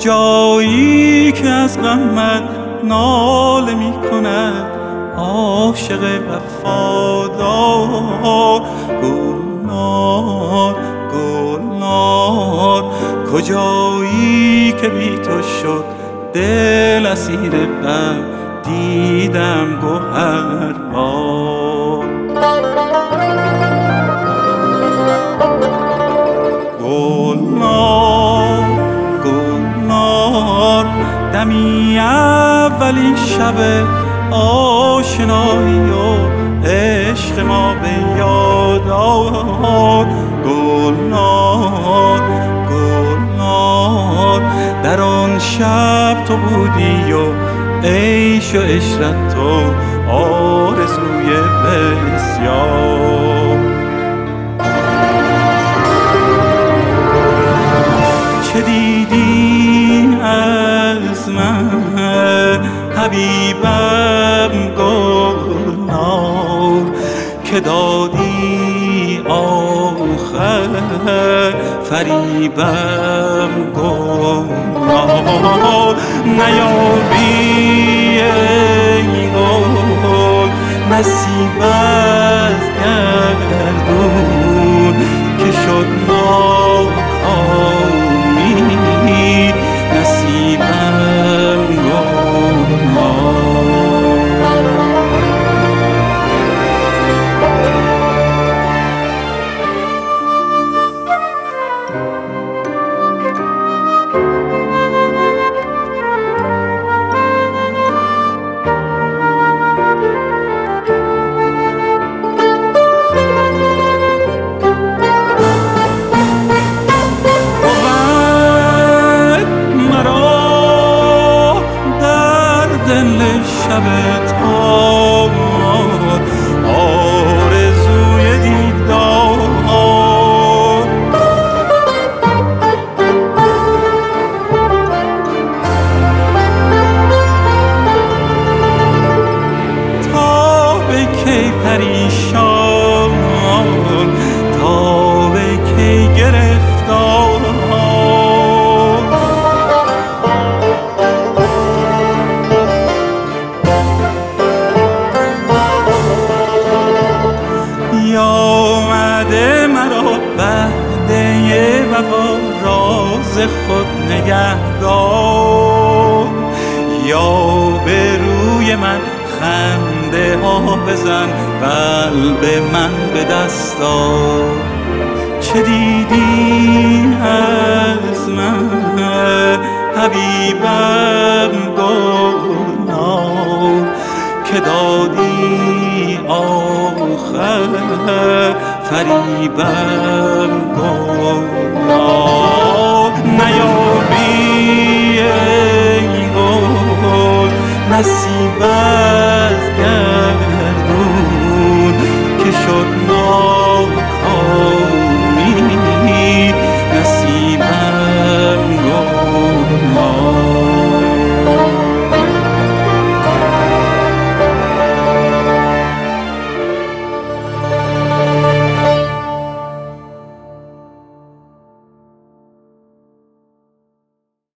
کجایی که از غمت ناله می کند عاشق وفادار؟ گلنار گلنار کجایی که بی تو شد دل اسیر غم دیدم گوهر بار؟ گلنار گلنار دمی اولین شب آشنایی و عشق ما به یاد آور. گلنار گلنار در آن شب تو بودی و عیش و عشرت تو آرزوی بسیار. چه دیدی از من حبیبم گلنار که دادی آخر فریبم گلنار؟ نیابی ای گل نصیب از گردون که شد ناکامی نصیبم گلنار. شب تار آرزوی دیدار تا به کی پریشان تا به کی گرفتار آمده مرا وعده وفا راز خود نگهدار. یا به روی من خنده ها بزن قلب من به دست آر. چه دیدی از من حبیبم گلنار که دادی آخر فریبم گلنار؟ نیابی ای گل نصیبم